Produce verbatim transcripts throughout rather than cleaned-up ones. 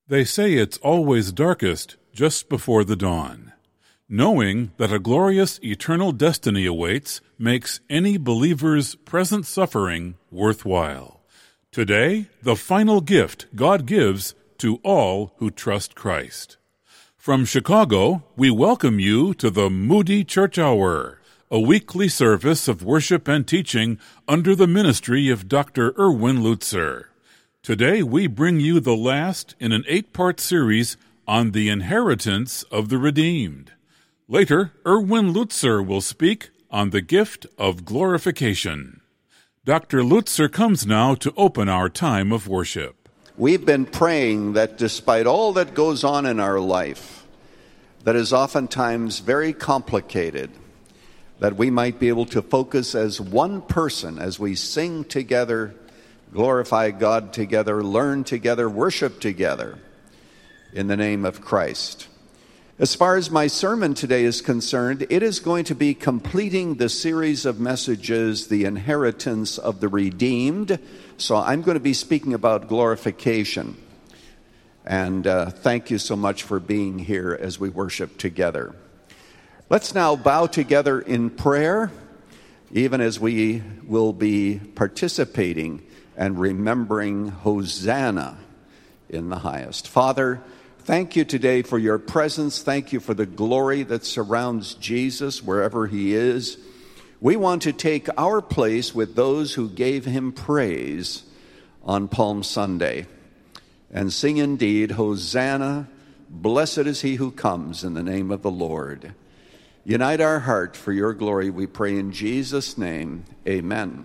They say it's always darkest just before the dawn. Knowing that a glorious eternal destiny awaits makes any believer's present suffering worthwhile. Today, the final gift God gives to all who trust Christ. From Chicago, we welcome you to the Moody Church Hour, a weekly service of worship and teaching under the ministry of Doctor Erwin Lutzer. Today, we bring you the last in an eight-part series on the inheritance of the redeemed. Later, Erwin Lutzer will speak on the gift of glorification. Doctor Lutzer comes now to open our time of worship. We've been praying that despite all that goes on in our life, that is oftentimes very complicated, that we might be able to focus as one person as we sing together, glorify God together, learn together, worship together in the name of Christ. As far as my sermon today is concerned, it is going to be completing the series of messages, The Inheritance of the Redeemed. So I'm going to be speaking about glorification. And uh, thank you so much for being here as we worship together. Let's now bow together in prayer, even as we will be participating and remembering Hosanna in the highest. Father, thank you today for your presence. Thank you for the glory that surrounds Jesus wherever he is. We want to take our place with those who gave him praise on Palm Sunday and sing indeed, Hosanna, blessed is he who comes in the name of the Lord. Unite our heart for your glory, we pray in Jesus' name. Amen.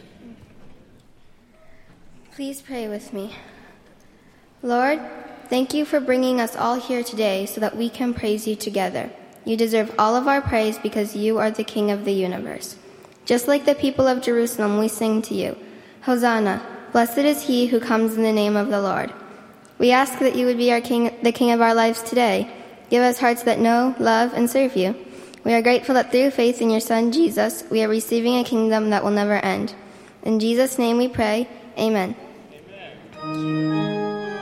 Please pray with me. Lord, thank you for bringing us all here today so that we can praise you together. You deserve all of our praise because you are the King of the universe. Just like the people of Jerusalem, we sing to you, Hosanna, blessed is he who comes in the name of the Lord. We ask that you would be our King, the King of our lives today. Give us hearts that know, love, and serve you. We are grateful that through faith in your Son, Jesus, we are receiving a kingdom that will never end. In Jesus' name we pray, amen. Amen.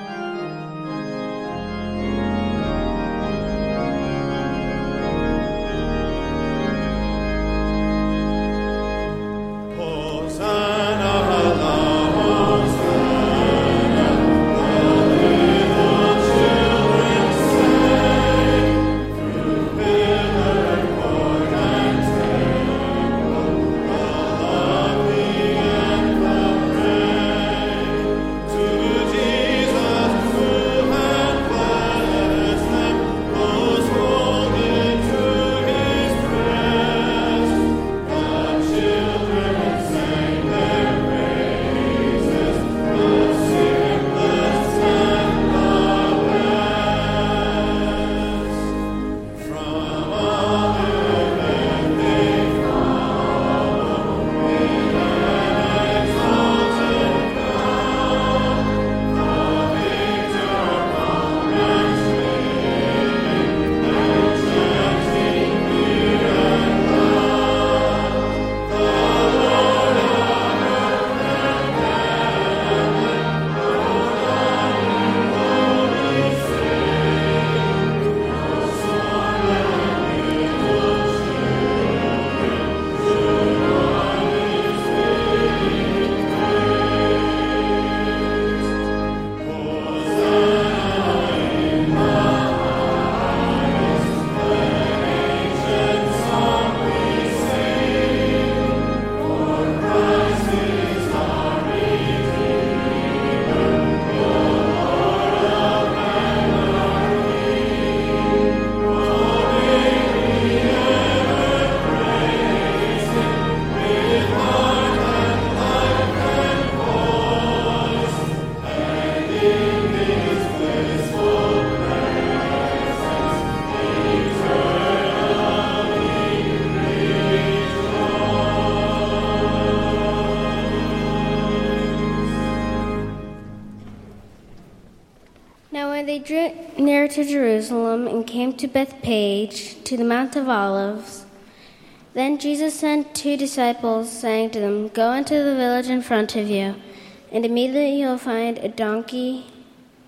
they drew near to Jerusalem and came to Bethphage, to the Mount of Olives, then Jesus sent two disciples, saying to them, "Go into the village in front of you, and immediately you'll find a donkey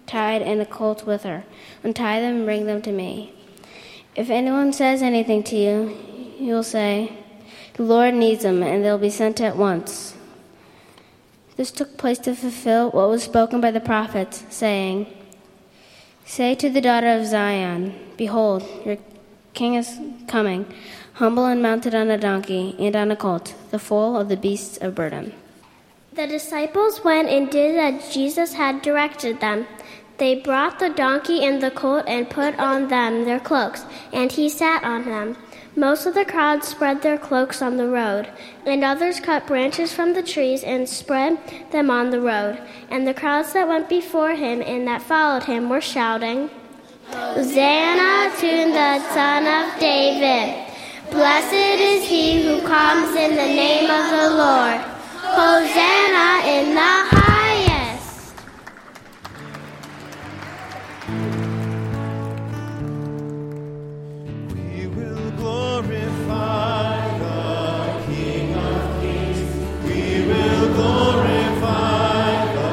tied and a colt with her. Untie them and bring them to me. If anyone says anything to you, you'll say, 'The Lord needs them,' and they'll be sent at once." This took place to fulfill what was spoken by the prophets, saying, "Say to the daughter of Zion, Behold, your king is coming, humble and mounted on a donkey and on a colt, the foal of the beasts of burden." The disciples went and did as Jesus had directed them. They brought the donkey and the colt and put on them their cloaks, and he sat on them. Most of the crowd spread their cloaks on the road, and others cut branches from the trees and spread them on the road. And the crowds that went before him and that followed him were shouting, "Hosanna to the Son of David! Blessed is he who comes in the name of the Lord! Hosanna in the highest!" We will glorify the King of Kings. We will glorify the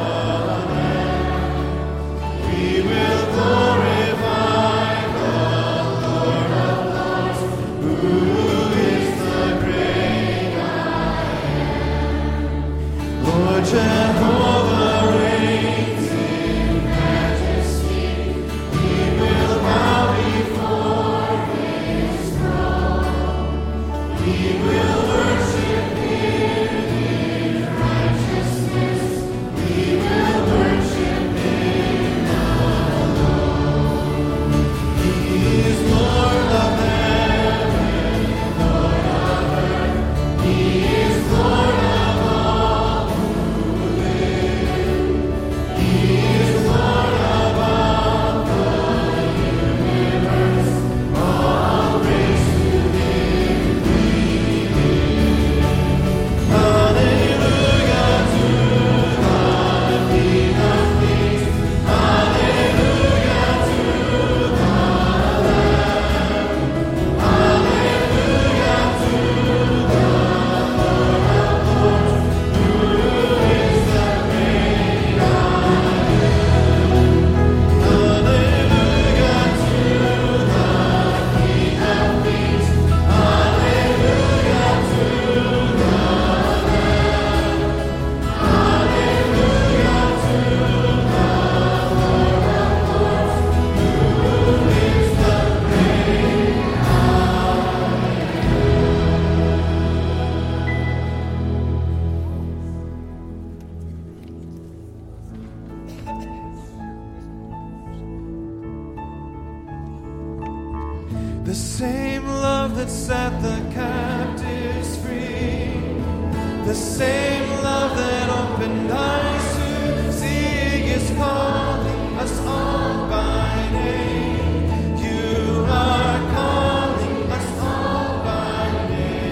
Lamb. We will glorify the Lord of Lords, who is the great I am. Lord Jehovah reigns in majesty. We will bow before his throne. We will worship him in righteousness. We will worship him alone. He is Lord of heaven, Lord of earth. He is Lord of all who live. He is Lord of all the universe. All praise to him we give. Hallelujah to the King of Kings. Hallelujah to the Lamb. Hallelujah to the Lord of Lords, who is the great I am. Hallelujah to the King of Kings. Hallelujah to the Lamb. Hallelujah to the Lord of Lords, who is the great The same love that set the captives free, the same love that opened eyes to see is calling us all by name. You are calling us all by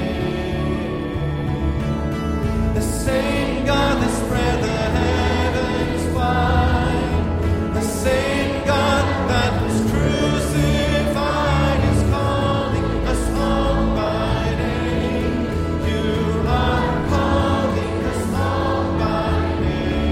name. The same God that spread the heavens wide, the same God that was crucified is calling us all by name. You are calling us all by name.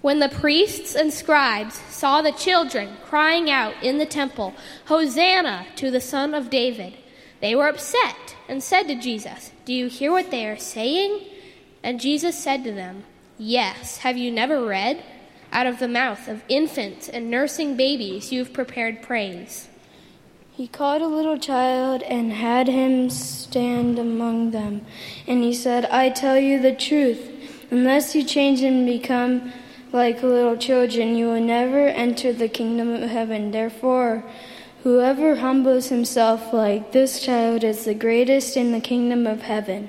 When the priests and scribes saw the children crying out in the temple, "Hosanna to the Son of David," they were upset and said to Jesus, "Do you hear what they are saying?" And Jesus said to them, "Yes, have you never read? Out of the mouth of infants and nursing babies you have prepared praise." He called a little child and had him stand among them. And he said, "I tell you the truth, unless you change and become like little children, you will never enter the kingdom of heaven. Therefore, whoever humbles himself like this child is the greatest in the kingdom of heaven."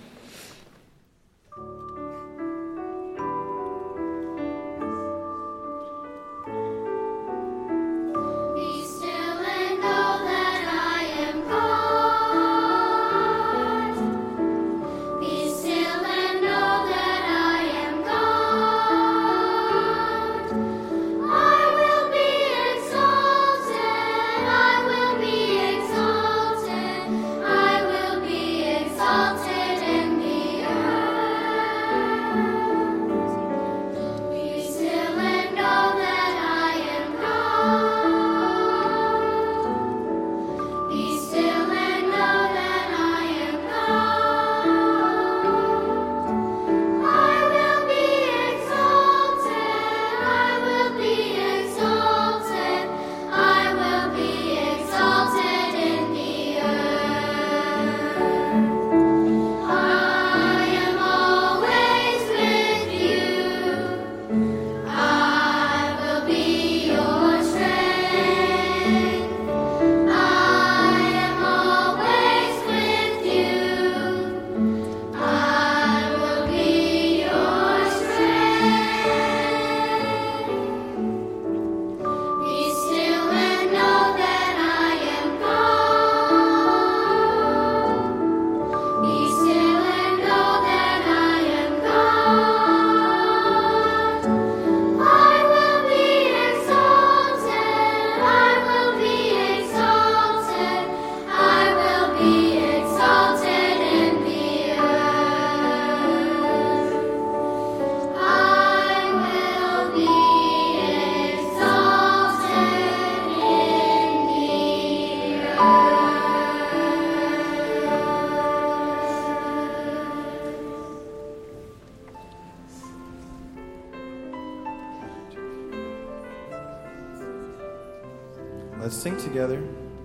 Let's sing together.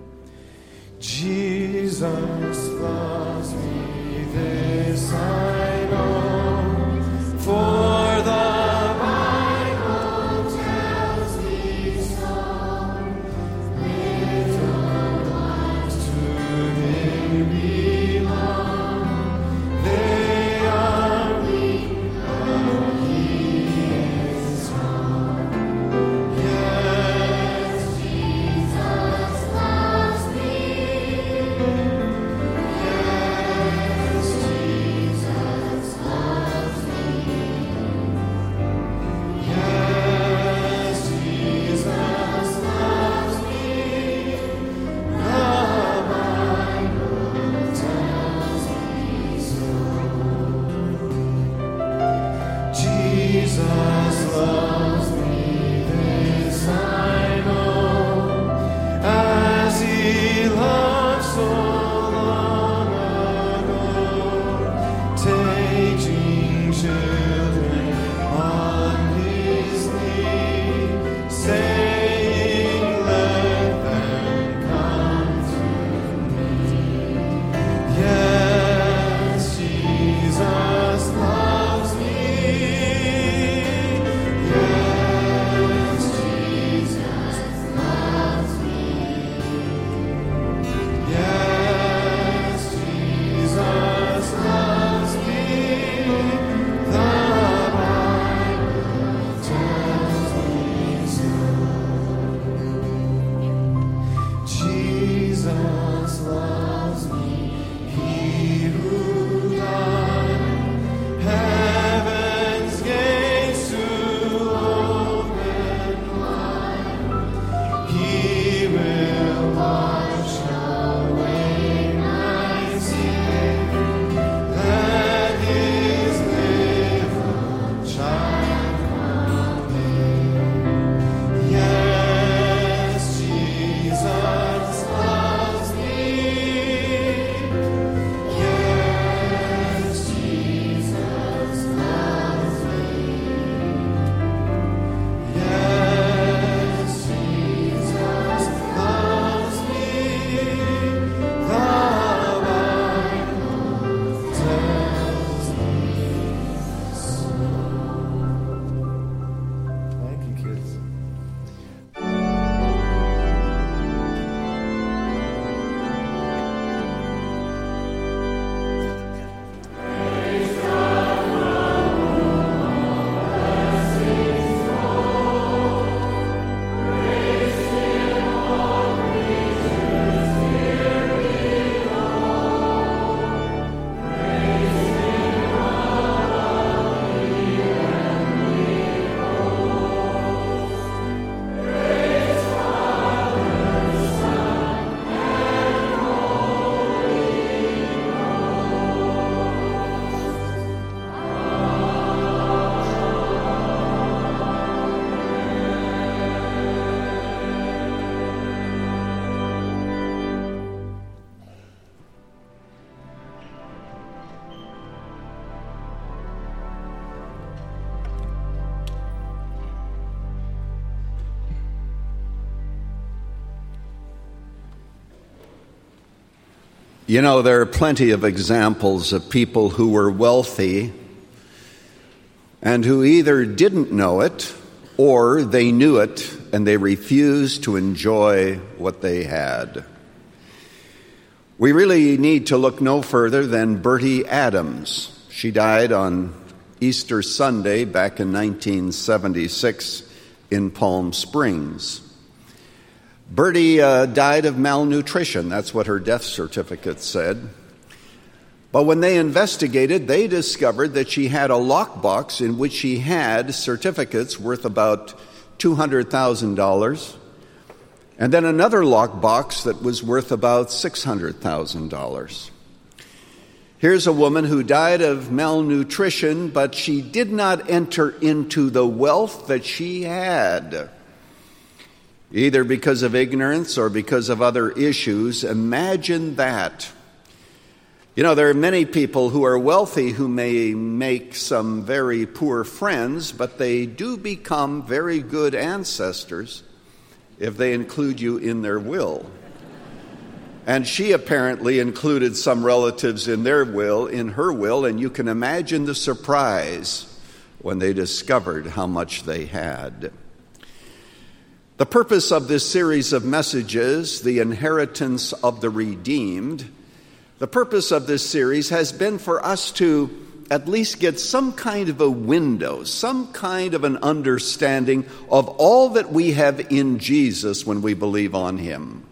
Jesus loves me, this I know, for the Bible tells me so. Little ones to Him belong. They are weak, but He is strong. Yes, Jesus loves me. Yes, Jesus loves me. Yes, Jesus loves me. The Bible tells me so. Jesus loves me, this I know, as He loved so long ago, taking children on His knee, saying, "Let them come to me." Yes, Jesus loves me. Yes, You know, there are plenty of examples of people who were wealthy and who either didn't know it or they knew it and they refused to enjoy what they had. We really need to look no further than Bertie Adams. She died on Easter Sunday back in nineteen seventy-six in Palm Springs. Bertie uh, died of malnutrition. That's what her death certificate said. But when they investigated, they discovered that she had a lockbox in which she had certificates worth about two hundred thousand dollars, and then another lockbox that was worth about six hundred thousand dollars. Here's a woman who died of malnutrition, but she did not enter into the wealth that she had, either because of ignorance or because of other issues. Imagine that. You know, there are many people who are wealthy who may make some very poor friends, but they do become very good ancestors if they include you in their will. And she apparently included some relatives in their will, in her will, and you can imagine the surprise when they discovered how much they had. The purpose of this series of messages, The Inheritance of the Redeemed, the purpose of this series has been for us to at least get some kind of a window, some kind of an understanding of all that we have in Jesus when we believe on him.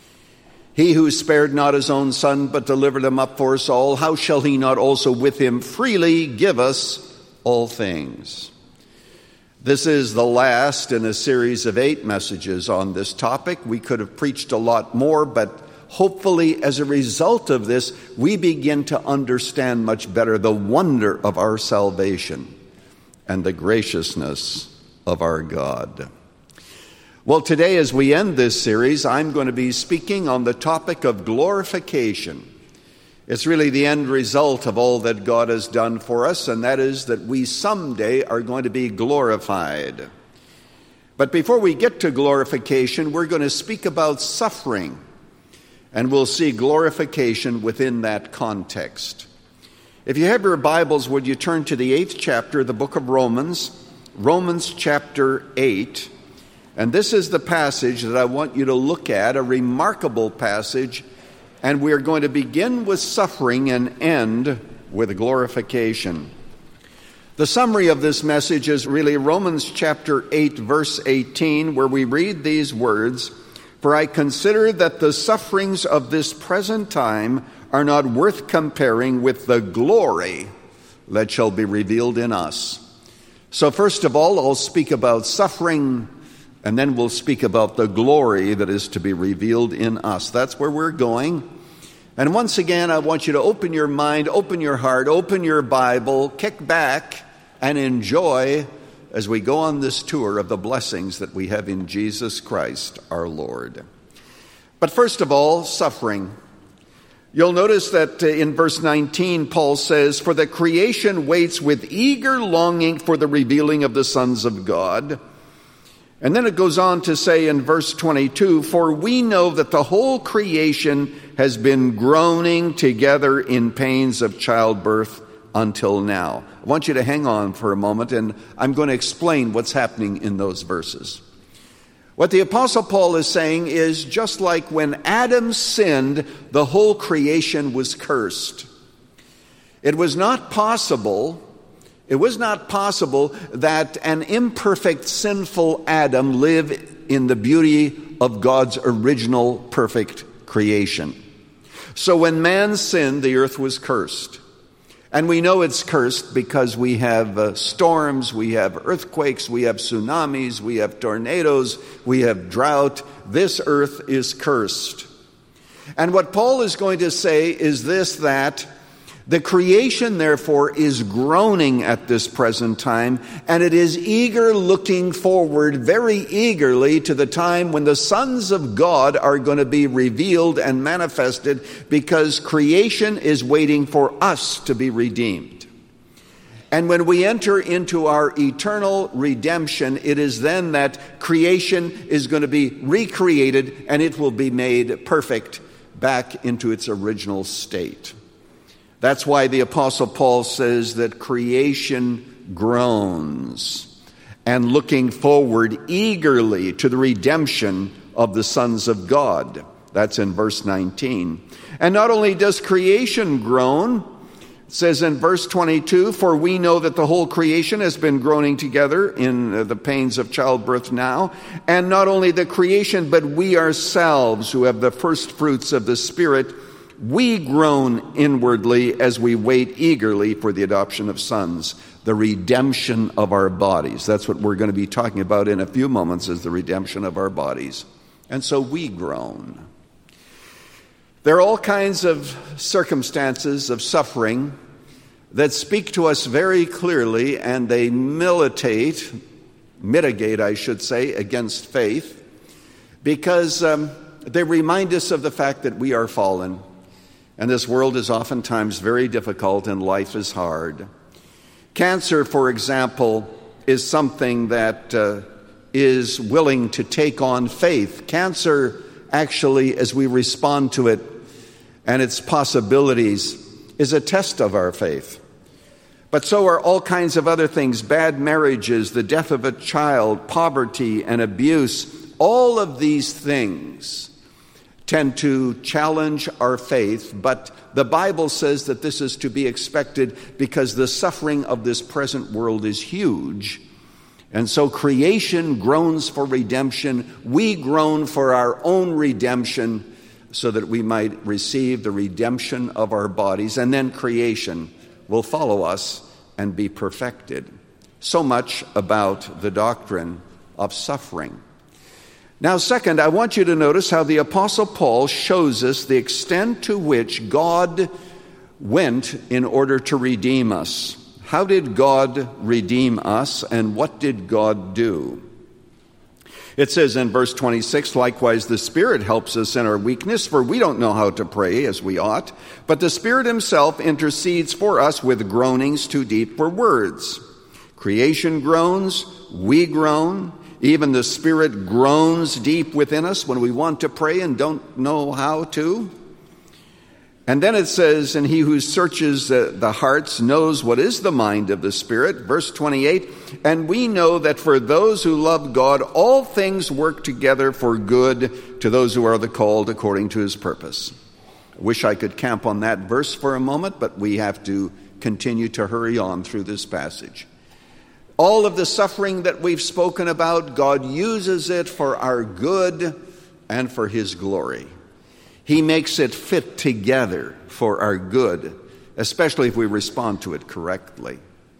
He who spared not his own son, but delivered him up for us all, how shall he not also with him freely give us all things? This is the last in a series of eight messages on this topic. We could have preached a lot more, but hopefully as a result of this, we begin to understand much better the wonder of our salvation and the graciousness of our God. Well, today as we end this series, I'm going to be speaking on the topic of glorification. It's really the end result of all that God has done for us, and that is that we someday are going to be glorified. But before we get to glorification, we're going to speak about suffering, and we'll see glorification within that context. If you have your Bibles, would you turn to the eighth chapter of the book of Romans, Romans chapter eight. And this is the passage that I want you to look at, a remarkable passage. And we are going to begin with suffering and end with glorification. The summary of this message is really Romans chapter eight, verse eighteen, where we read these words, "For I consider that the sufferings of this present time are not worth comparing with the glory that shall be revealed in us." So first of all, I'll speak about suffering, and then we'll speak about the glory that is to be revealed in us. That's where we're going. And once again, I want you to open your mind, open your heart, open your Bible, kick back, and enjoy as we go on this tour of the blessings that we have in Jesus Christ our Lord. But first of all, suffering. You'll notice that in verse nineteen, Paul says, "For the creation waits with eager longing for the revealing of the sons of God." And then it goes on to say in verse twenty-two, "For we know that the whole creation has been groaning together in pains of childbirth until now." I want you to hang on for a moment, and I'm going to explain what's happening in those verses. What the Apostle Paul is saying is, just like when Adam sinned, the whole creation was cursed. It was not possible It was not possible that an imperfect, sinful Adam live in the beauty of God's original perfect creation. So when man sinned, the earth was cursed. And we know it's cursed because we have uh, storms, we have earthquakes, we have tsunamis, we have tornadoes, we have drought. This earth is cursed. And what Paul is going to say is this, that the creation, therefore, is groaning at this present time, and it is eager looking forward very eagerly to the time when the sons of God are going to be revealed and manifested, because creation is waiting for us to be redeemed. And when we enter into our eternal redemption, it is then that creation is going to be recreated and it will be made perfect back into its original state. That's why the Apostle Paul says that creation groans and looking forward eagerly to the redemption of the sons of God. That's in verse nineteen. And not only does creation groan, it says in verse twenty-two, for we know that the whole creation has been groaning together in the pains of childbirth now. And not only the creation, but we ourselves who have the first fruits of the Spirit, we groan inwardly as we wait eagerly for the adoption of sons, the redemption of our bodies. That's what we're going to be talking about in a few moments, is the redemption of our bodies. And so we groan. There are all kinds of circumstances of suffering that speak to us very clearly, and they militate, mitigate, I should say, against faith, because um, they remind us of the fact that we are fallen, and this world is oftentimes very difficult and life is hard. Cancer, for example, is something that uh, is willing to take on faith. Cancer, actually, as we respond to it and its possibilities, is a test of our faith. But so are all kinds of other things: bad marriages, the death of a child, poverty and abuse. All of these things tend to challenge our faith, but the Bible says that this is to be expected because the suffering of this present world is huge. And so creation groans for redemption. We groan for our own redemption so that we might receive the redemption of our bodies, and then creation will follow us and be perfected. So much about the doctrine of suffering. Now, second, I want you to notice how the Apostle Paul shows us the extent to which God went in order to redeem us. How did God redeem us, and what did God do? It says in verse twenty-six, likewise the Spirit helps us in our weakness, for we don't know how to pray as we ought, but the Spirit himself intercedes for us with groanings too deep for words. Creation groans, we groan, even the Spirit groans deep within us when we want to pray and don't know how to. And then it says, and he who searches the, the hearts knows what is the mind of the Spirit. Verse twenty-eight, and we know that for those who love God, all things work together for good to those who are the called according to his purpose. I wish I could camp on that verse for a moment, but we have to continue to hurry on through this passage. All of the suffering that we've spoken about, God uses it for our good and for his glory. He makes it fit together for our good, especially if we respond to it correctly.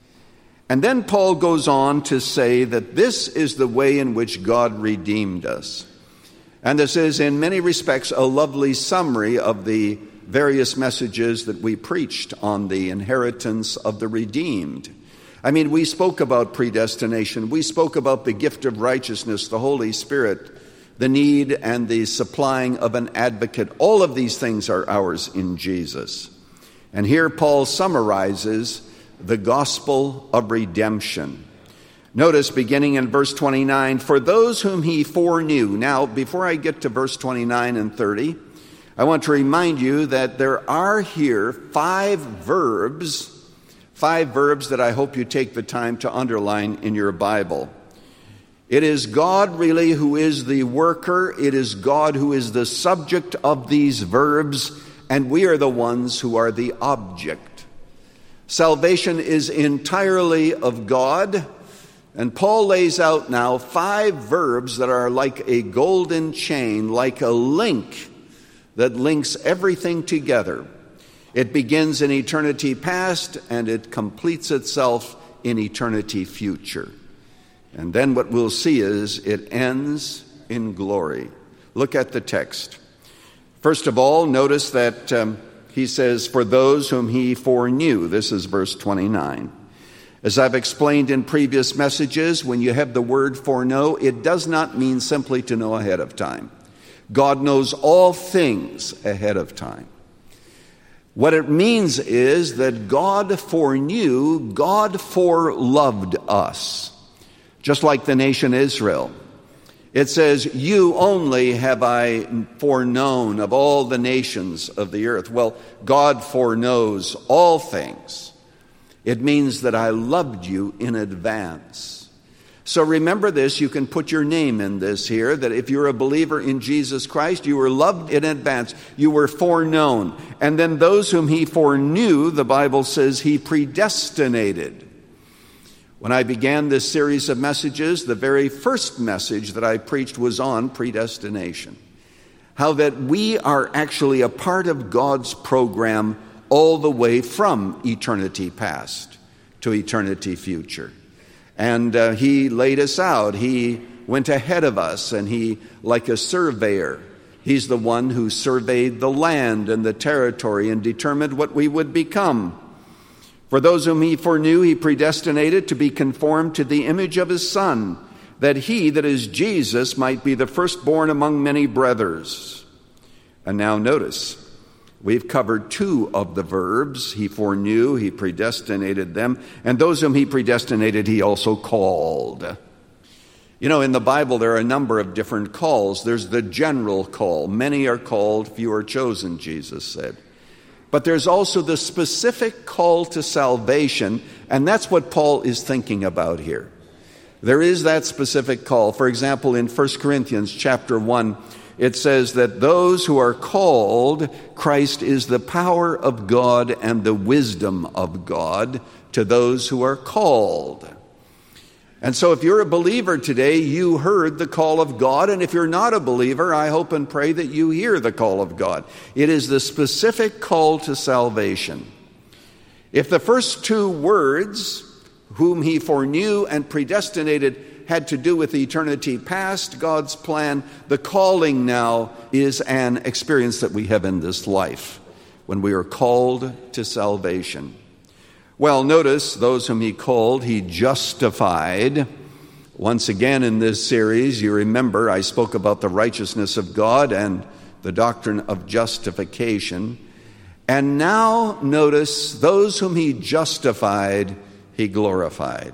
And then Paul goes on to say that this is the way in which God redeemed us. And this is, in many respects, a lovely summary of the various messages that we preached on the inheritance of the redeemed. I mean, we spoke about predestination. We spoke about the gift of righteousness, the Holy Spirit, the need and the supplying of an advocate. All of these things are ours in Jesus. And here Paul summarizes the gospel of redemption. Notice, beginning in verse twenty-nine, for those whom he foreknew. Now, before I get to verse twenty-nine and thirty, I want to remind you that there are here five verbs, five verbs that I hope you take the time to underline in your Bible. It is God really who is the worker. It is God who is the subject of these verbs, and we are the ones who are the object. Salvation is entirely of God, and Paul lays out now five verbs that are like a golden chain, like a link that links everything together. It begins in eternity past, and it completes itself in eternity future. And then what we'll see is it ends in glory. Look at the text. First of all, notice that um, he says, for those whom he foreknew. This is verse twenty-nine. As I've explained in previous messages, when you have the word foreknow, it does not mean simply to know ahead of time. God knows all things ahead of time. What it means is that God foreknew, God foreloved us. Just like the nation Israel. It says, you only have I foreknown of all the nations of the earth. Well, God foreknows all things. It means that I loved you in advance. So remember this, you can put your name in this here, that if you're a believer in Jesus Christ, you were loved in advance. You were foreknown. And then those whom he foreknew, the Bible says he predestinated. When I began this series of messages, the very first message that I preached was on predestination. How that we are actually a part of God's program all the way from eternity past to eternity future. And uh, he laid us out. He went ahead of us, and he, like a surveyor, he's the one who surveyed the land and the territory and determined what we would become. For those whom he foreknew, he predestinated to be conformed to the image of his Son, that he, that is Jesus, might be the firstborn among many brothers. And now notice, we've covered two of the verbs. He foreknew, he predestinated them, and those whom he predestinated, he also called. You know, in the Bible, there are a number of different calls. There's the general call. Many are called, few are chosen, Jesus said. But there's also the specific call to salvation, and that's what Paul is thinking about here. There is that specific call. For example, in First Corinthians chapter one, it says that those who are called, Christ is the power of God and the wisdom of God to those who are called. And so if you're a believer today, you heard the call of God. And if you're not a believer, I hope and pray that you hear the call of God. It is the specific call to salvation. If the first two words, whom he foreknew and predestinated, had to do with eternity past, God's plan, the calling now is an experience that we have in this life when we are called to salvation. Well, notice those whom he called, he justified. Once again in this series, you remember I spoke about the righteousness of God and the doctrine of justification. And now notice those whom he justified, he glorified.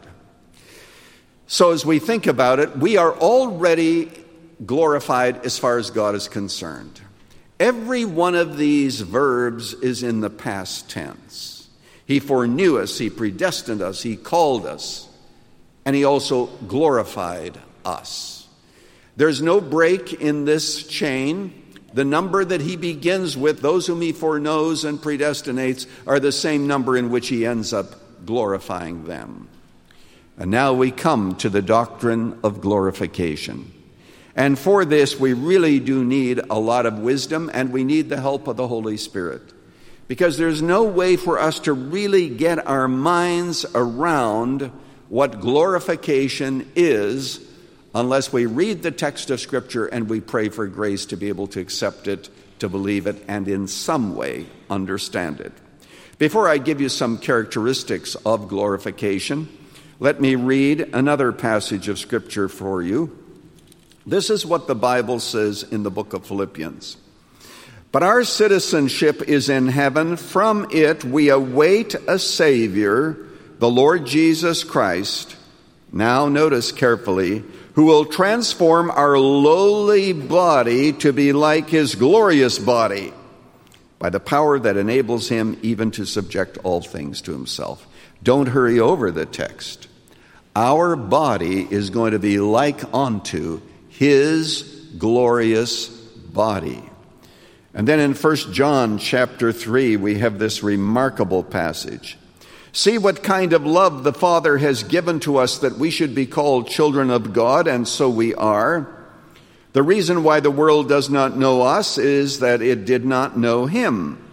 So as we think about it, we are already glorified as far as God is concerned. Every one of these verbs is in the past tense. He foreknew us, he predestined us, he called us, and he also glorified us. There's no break in this chain. The number that he begins with, those whom he foreknows and predestinates, are the same number in which he ends up glorifying them. And now we come to the doctrine of glorification. And for this, we really do need a lot of wisdom, and we need the help of the Holy Spirit. Because there's no way for us to really get our minds around what glorification is unless we read the text of Scripture and we pray for grace to be able to accept it, to believe it, and in some way understand it. Before I give you some characteristics of glorification, let me read another passage of Scripture for you. This is what the Bible says in the book of Philippians. But our citizenship is in heaven. From it we await a Savior, the Lord Jesus Christ. Now notice carefully, who will transform our lowly body to be like his glorious body by the power that enables him even to subject all things to himself. Don't hurry over the text. Our body is going to be like unto his glorious body. And then in First John chapter three, we have this remarkable passage. See what kind of love the Father has given to us that we should be called children of God, and so we are. The reason why the world does not know us is that it did not know him.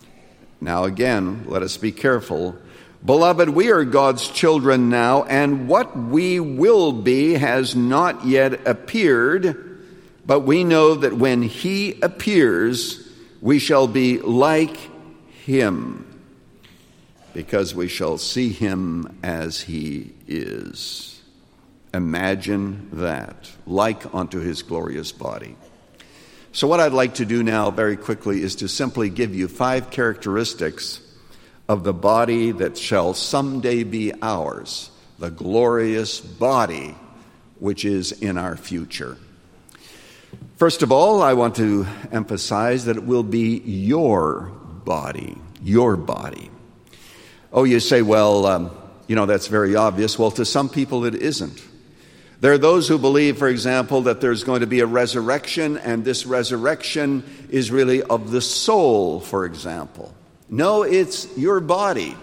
Now again, let us be careful. Beloved, we are God's children now, and what we will be has not yet appeared. But we know that when he appears, we shall be like him, because we shall see him as he is. Imagine that, like unto his glorious body. So what I'd like to do now very quickly is to simply give you five characteristics of the body that shall someday be ours, the glorious body which is in our future. First of all, I want to emphasize that it will be your body, your body. Oh, you say, well, um, you know, that's very obvious. Well, to some people it isn't. There are those who believe, for example, that there's going to be a resurrection, and this resurrection is really of the soul, for example. No, it's your body.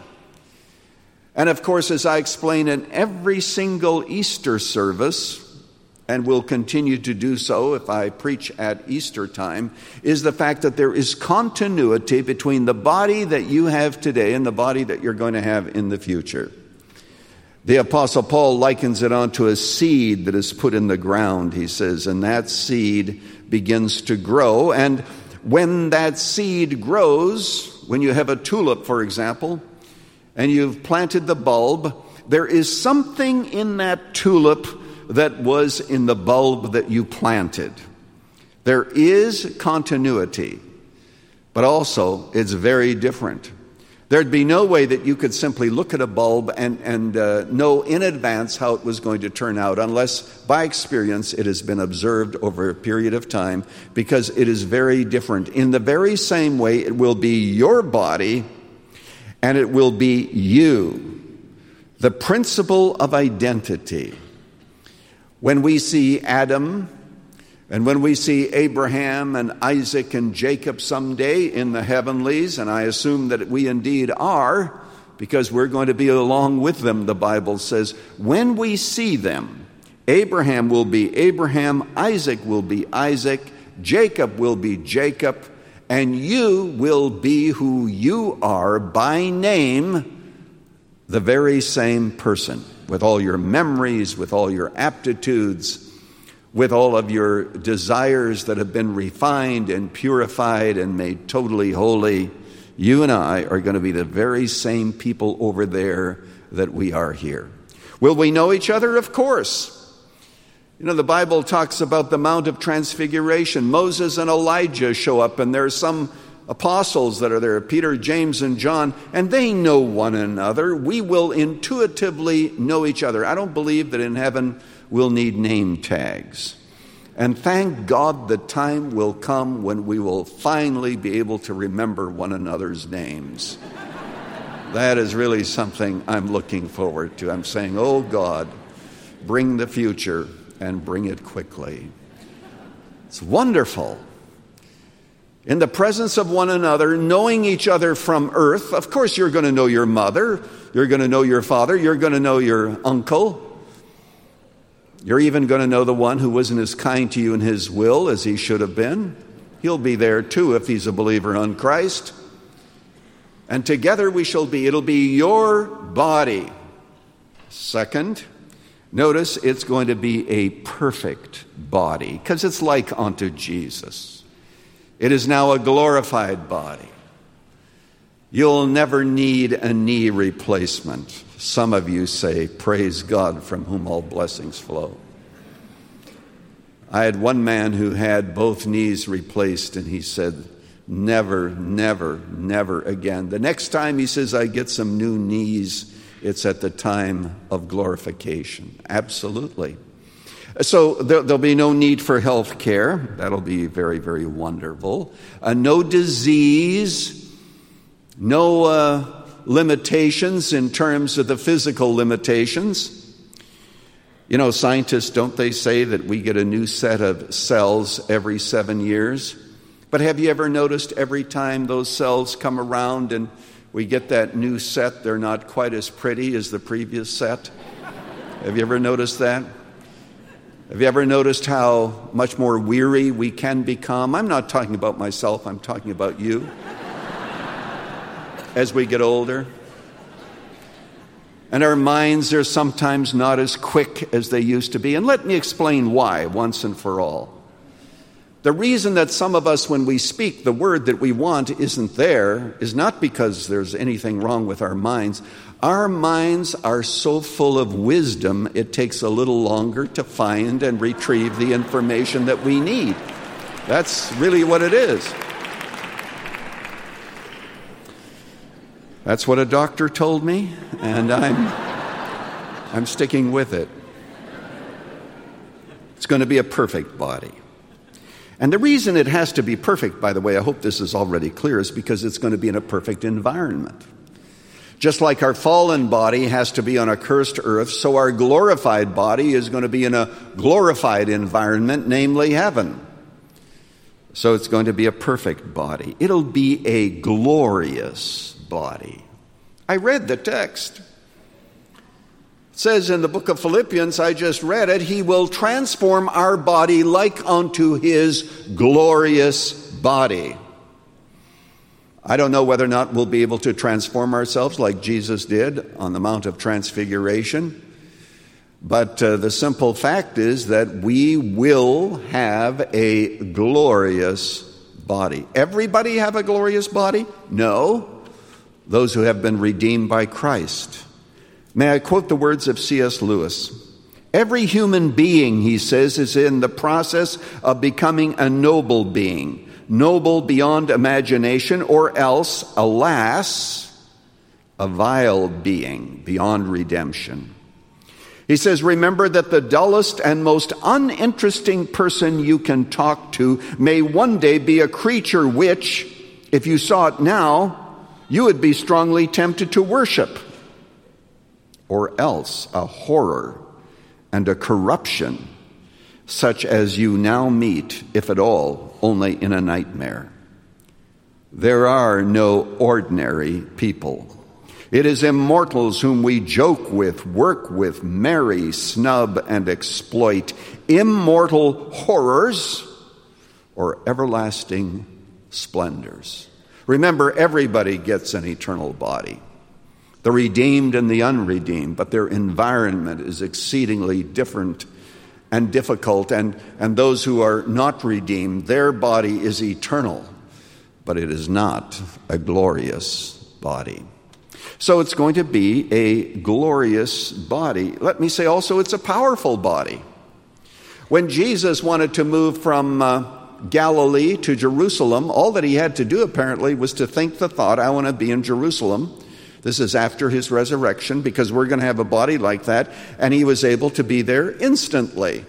And of course, as I explain in every single Easter service, and will continue to do so if I preach at Easter time, is the fact that there is continuity between the body that you have today and the body that you're going to have in the future. The Apostle Paul likens it onto a seed that is put in the ground, he says, and that seed begins to grow. And when that seed grows, when you have a tulip, for example, and you've planted the bulb, there is something in that tulip that was in the bulb that you planted. There is continuity, but also it's very different. There'd be no way that you could simply look at a bulb and, and uh, know in advance how it was going to turn out, unless by experience it has been observed over a period of time, because it is very different. In the very same way, it will be your body and it will be you. The principle of identity. When we see Adam, and when we see Abraham and Isaac and Jacob someday in the heavenlies, and I assume that we indeed are, because we're going to be along with them, the Bible says, when we see them, Abraham will be Abraham, Isaac will be Isaac, Jacob will be Jacob, and you will be who you are by name, the very same person, with all your memories, with all your aptitudes, with all of your desires that have been refined and purified and made totally holy. You and I are going to be the very same people over there that we are here. Will we know each other? Of course. You know, the Bible talks about the Mount of Transfiguration. Moses and Elijah show up, and there are some apostles that are there, Peter, James, and John, and they know one another. We will intuitively know each other. I don't believe that in heaven we'll need name tags. And thank God the time will come when we will finally be able to remember one another's names. That is really something I'm looking forward to. I'm saying, oh God, bring the future and bring it quickly. It's wonderful. In the presence of one another, knowing each other from earth. Of course, you're going to know your mother. You're going to know your father. You're going to know your uncle. You're even going to know the one who wasn't as kind to you in his will as he should have been. He'll be there too if he's a believer in Christ. And together we shall be. It'll be your body. Second, notice it's going to be a perfect body, because it's like unto Jesus. It is now a glorified body. You'll never need a knee replacement. Some of you say, praise God, from whom all blessings flow. I had one man who had both knees replaced, and he said, never, never, never again. The next time, he says, I get some new knees, it's at the time of glorification. Absolutely. So there, there'll be no need for health care. That'll be very, very wonderful. Uh, no disease, no uh, limitations in terms of the physical limitations. You know, scientists, don't they say that we get a new set of cells every seven years? But have you ever noticed every time those cells come around and we get that new set, they're not quite as pretty as the previous set? Have you ever noticed that? Have you ever noticed how much more weary we can become? I'm not talking about myself, I'm talking about you. As we get older. And our minds are sometimes not as quick as they used to be. And let me explain why once and for all. The reason that some of us, when we speak, the word that we want isn't there is not because there's anything wrong with our minds. Our minds are so full of wisdom, it takes a little longer to find and retrieve the information that we need. That's really what it is. That's what a doctor told me, and I'm, I'm sticking with it. It's going to be a perfect body. And the reason it has to be perfect, by the way, I hope this is already clear, is because it's going to be in a perfect environment. Just like our fallen body has to be on a cursed earth, so our glorified body is going to be in a glorified environment, namely heaven. So it's going to be a perfect body. It'll be a glorious body. I read the text. It says in the book of Philippians, I just read it, he will transform our body like unto his glorious body. I don't know whether or not we'll be able to transform ourselves like Jesus did on the Mount of Transfiguration. But uh, the simple fact is that we will have a glorious body. Everybody have a glorious body? No. Those who have been redeemed by Christ. May I quote the words of C S Lewis? Every human being, he says, is in the process of becoming a noble being. Noble beyond imagination, or else, alas, a vile being beyond redemption. He says, remember that the dullest and most uninteresting person you can talk to may one day be a creature which, if you saw it now, you would be strongly tempted to worship. Or else a horror and a corruption such as you now meet, if at all, only in a nightmare. There are no ordinary people. It is immortals whom we joke with, work with, marry, snub, and exploit. Immortal horrors or everlasting splendors. Remember, everybody gets an eternal body. The redeemed and the unredeemed, but their environment is exceedingly different and difficult. And, and those who are not redeemed, their body is eternal, but it is not a glorious body. So it's going to be a glorious body. Let me say also it's a powerful body. When Jesus wanted to move from uh, Galilee to Jerusalem, all that he had to do apparently was to think the thought, I want to be in Jerusalem. This is after his resurrection, because we're going to have a body like that, and he was able to be there instantly.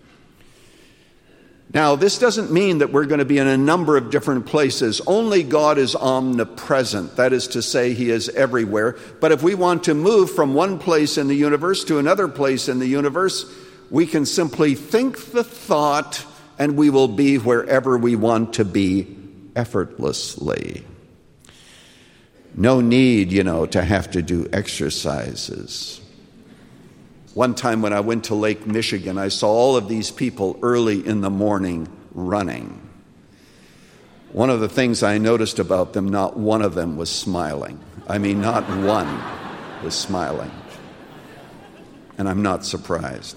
Now, this doesn't mean that we're going to be in a number of different places. Only God is omnipresent. That is to say, he is everywhere. But if we want to move from one place in the universe to another place in the universe, we can simply think the thought, and we will be wherever we want to be effortlessly. No need, you know, to have to do exercises. One time when I went to Lake Michigan, I saw all of these people early in the morning running. One of the things I noticed about them, not one of them was smiling. I mean, not one was smiling. And I'm not surprised.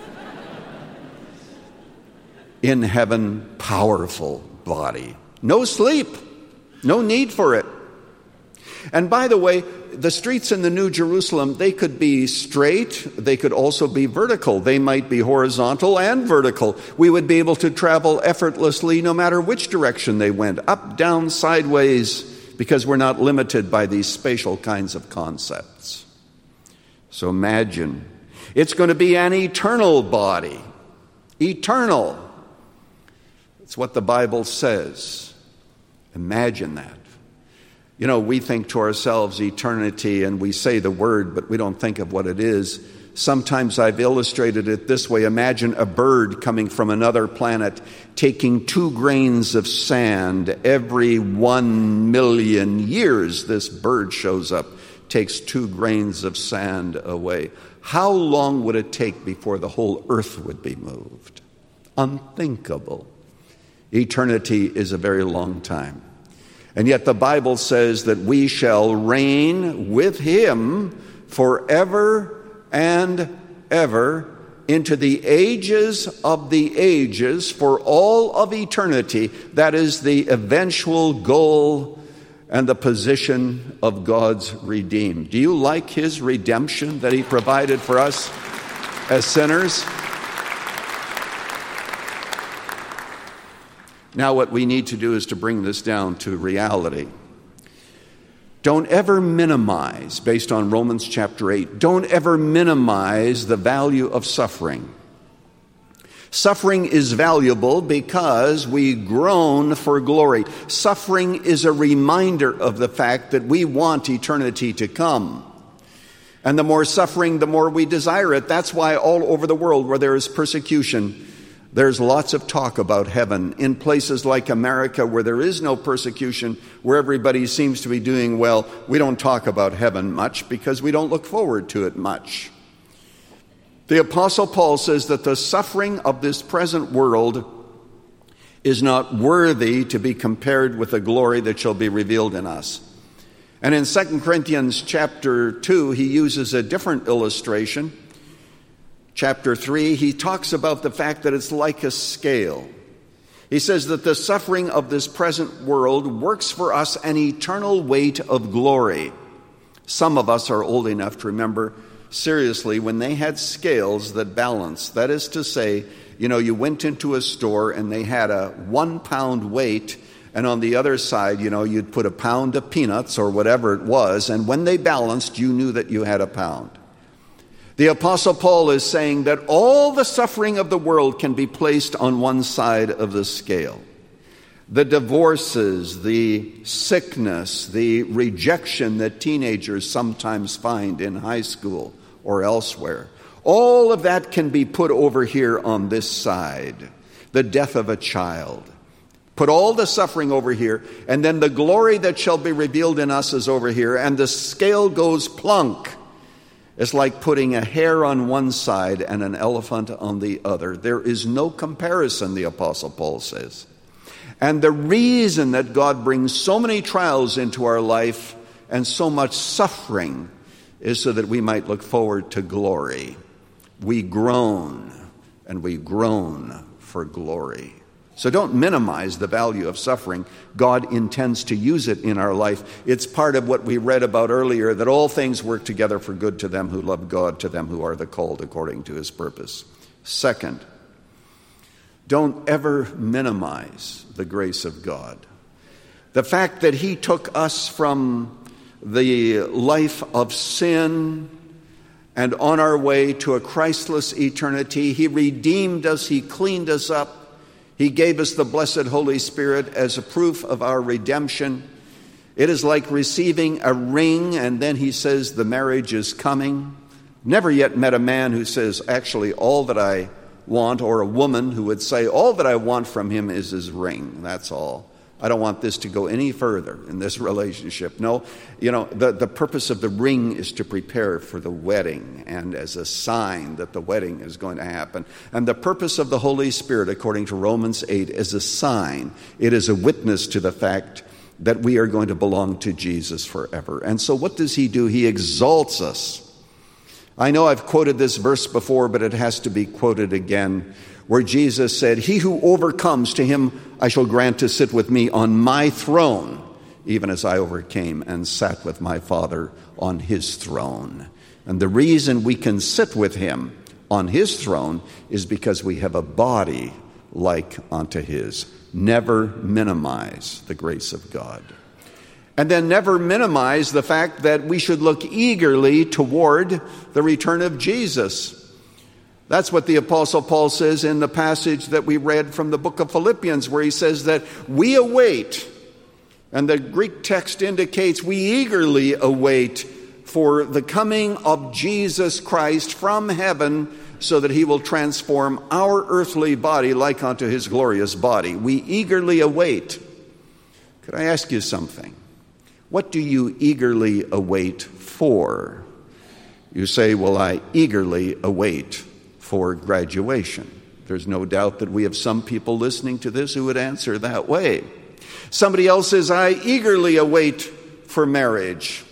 In heaven, powerful body. No sleep. No need for it. And by the way, the streets in the New Jerusalem, they could be straight, they could also be vertical. They might be horizontal and vertical. We would be able to travel effortlessly no matter which direction they went, up, down, sideways, because we're not limited by these spatial kinds of concepts. So imagine, it's going to be an eternal body. Eternal. It's what the Bible says. Imagine that. You know, we think to ourselves eternity, and we say the word, but we don't think of what it is. Sometimes I've illustrated it this way. Imagine a bird coming from another planet, taking two grains of sand every one million years. This bird shows up, takes two grains of sand away. How long would it take before the whole earth would be moved? Unthinkable. Eternity is a very long time. And yet the Bible says that we shall reign with him forever and ever into the ages of the ages, for all of eternity. That is the eventual goal and the position of God's redeemed. Do you like his redemption that he provided for us as sinners? Now what we need to do is to bring this down to reality. Don't ever minimize, based on Romans chapter eight, don't ever minimize the value of suffering. Suffering is valuable because we groan for glory. Suffering is a reminder of the fact that we want eternity to come. And the more suffering, the more we desire it. That's why all over the world where there is persecution, there's lots of talk about heaven. In places like America where there is no persecution, where everybody seems to be doing well, we don't talk about heaven much because we don't look forward to it much. The Apostle Paul says that the suffering of this present world is not worthy to be compared with the glory that shall be revealed in us. And in Second Corinthians chapter two, he uses a different illustration. Chapter three, he talks about the fact that it's like a scale. He says that the suffering of this present world works for us an eternal weight of glory. Some of us are old enough to remember seriously when they had scales that balanced. That is to say, you know, you went into a store and they had a one pound weight, and on the other side, you know, you'd put a pound of peanuts or whatever it was, and when they balanced, you knew that you had a pound. The Apostle Paul is saying that all the suffering of the world can be placed on one side of the scale. The divorces, the sickness, the rejection that teenagers sometimes find in high school or elsewhere, all of that can be put over here on this side. The death of a child. Put all the suffering over here, and then the glory that shall be revealed in us is over here, and the scale goes plunk. It's like putting a hare on one side and an elephant on the other. There is no comparison, the Apostle Paul says. And the reason that God brings so many trials into our life and so much suffering is so that we might look forward to glory. We groan, and we groan for glory. So don't minimize the value of suffering. God intends to use it in our life. It's part of what we read about earlier, that all things work together for good to them who love God, to them who are the called according to his purpose. Second, don't ever minimize the grace of God. The fact that he took us from the life of sin and on our way to a Christless eternity, he redeemed us, he cleaned us up. He gave us the blessed Holy Spirit as a proof of our redemption. It is like receiving a ring, and then he says the marriage is coming. Never yet met a man who says, actually, all that I want, or a woman who would say, all that I want from him is his ring. That's all. I don't want this to go any further in this relationship. No, you know, the, the purpose of the ring is to prepare for the wedding and as a sign that the wedding is going to happen. And the purpose of the Holy Spirit, according to Romans eight, is a sign. It is a witness to the fact that we are going to belong to Jesus forever. And so what does he do? He exalts us. I know I've quoted this verse before, but it has to be quoted again, where Jesus said, he who overcomes, to him I shall grant to sit with me on my throne, even as I overcame and sat with my Father on his throne. And the reason we can sit with him on his throne is because we have a body like unto his. Never minimize the grace of God. And then never minimize the fact that we should look eagerly toward the return of Jesus. That's what the Apostle Paul says in the passage that we read from the book of Philippians, where he says that we await, and the Greek text indicates we eagerly await for the coming of Jesus Christ from heaven, so that he will transform our earthly body like unto his glorious body. We eagerly await. Could I ask you something? What do you eagerly await for? You say, well, I eagerly await for graduation. There's no doubt that we have some people listening to this who would answer that way. Somebody else says, I eagerly await for marriage.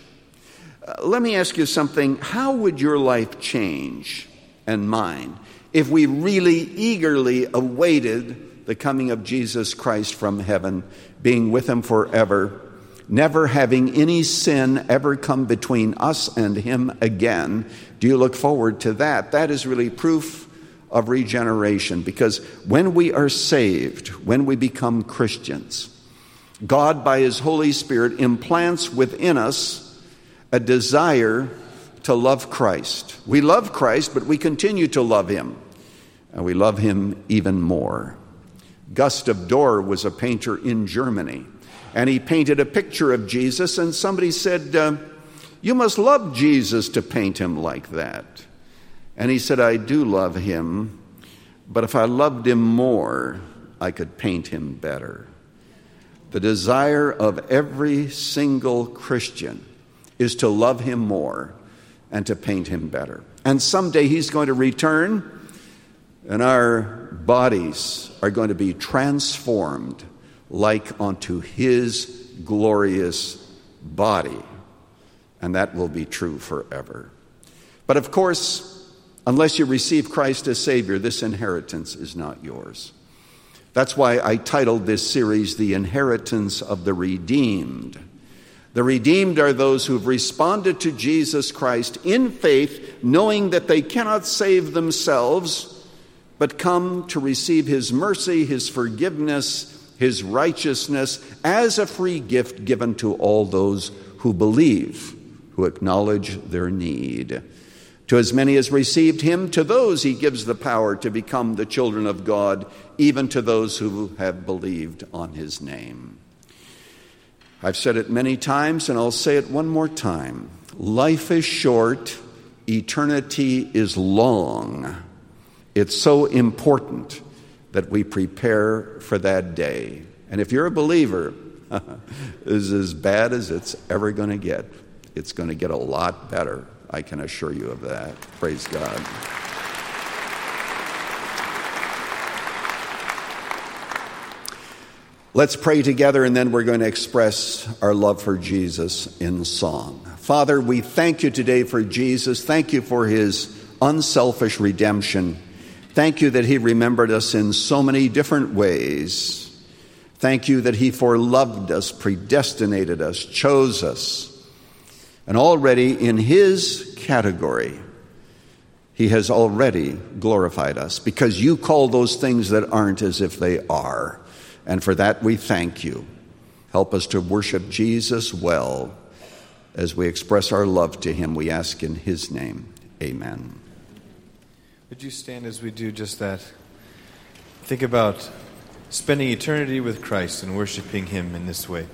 Uh, let me ask you something. How would your life change and mine if we really eagerly awaited the coming of Jesus Christ from heaven, being with him forever, never having any sin ever come between us and him again? Do you look forward to that? That is really proof of regeneration, because when we are saved, when we become Christians, God, by his Holy Spirit, implants within us a desire to love Christ. We love Christ, but we continue to love him. and we love him even more. Gustav Dorr was a painter in Germany, and he painted a picture of Jesus, and somebody said, uh, you must love Jesus to paint him like that. And he said, I do love him, but if I loved him more, I could paint him better. The desire of every single Christian is to love him more and to paint him better. And someday he's going to return, and our bodies are going to be transformed like unto his glorious body. And that will be true forever. But of course, unless you receive Christ as Savior, this inheritance is not yours. That's why I titled this series, The Inheritance of the Redeemed. The redeemed are those who've responded to Jesus Christ in faith, knowing that they cannot save themselves, but come to receive his mercy, his forgiveness, his righteousness as a free gift given to all those who believe, who acknowledge their need. To as many as received him, to those he gives the power to become the children of God, even to those who have believed on his name. I've said it many times, and I'll say it one more time. Life is short, eternity is long. It's so important that we prepare for that day. And if you're a believer, this is as bad as it's ever going to get. It's going to get a lot better. I can assure you of that. Praise God. Let's pray together, and then we're going to express our love for Jesus in song. Father, we thank you today for Jesus. Thank you for his unselfish redemption. Thank you that he remembered us in so many different ways. Thank you that he foreloved us, predestinated us, chose us. And already in his category, he has already glorified us, because you call those things that aren't as if they are. And for that we thank you. Help us to worship Jesus well as we express our love to him. We ask in his name. Amen. Would you stand as we do just that? Think about spending eternity with Christ and worshiping him in this way.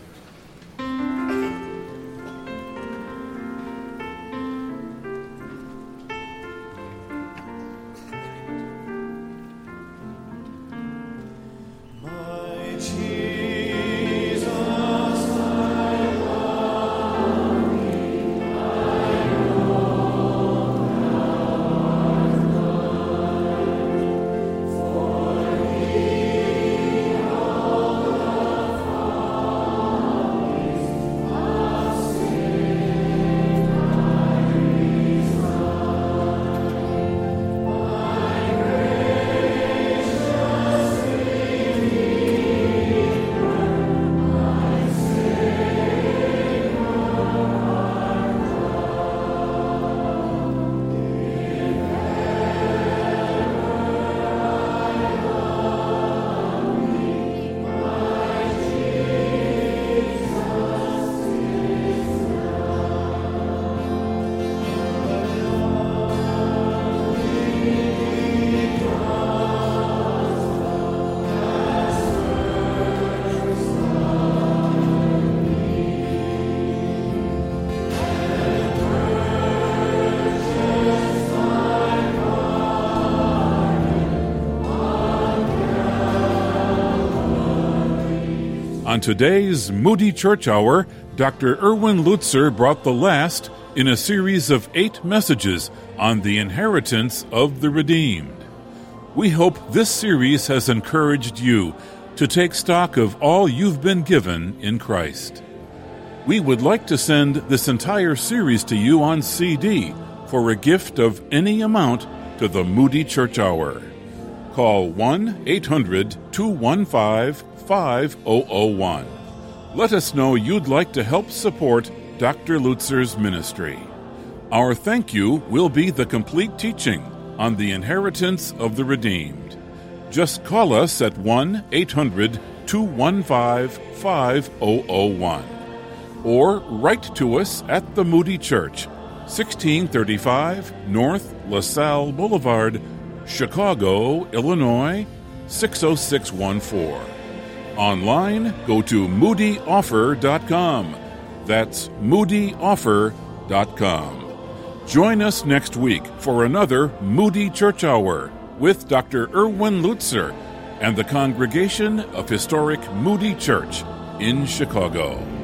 On today's Moody Church Hour, Doctor Erwin Lutzer brought the last in a series of eight messages on the inheritance of the redeemed. We hope this series has encouraged you to take stock of all you've been given in Christ. We would like to send this entire series to you on C D for a gift of any amount to the Moody Church Hour. Call one eight hundred two one five five thousand one. Let us know you'd like to help support Doctor Lutzer's ministry. Our thank you will be the complete teaching on the inheritance of the redeemed. Just call us at one eight hundred two one five five thousand one or write to us at the Moody Church, sixteen thirty-five North LaSalle Boulevard, Chicago, Illinois, six oh six one four. Online, go to moody offer dot com. That's moody offer dot com. Join us next week for another Moody Church Hour with Doctor Erwin Lutzer and the congregation of historic Moody Church in Chicago.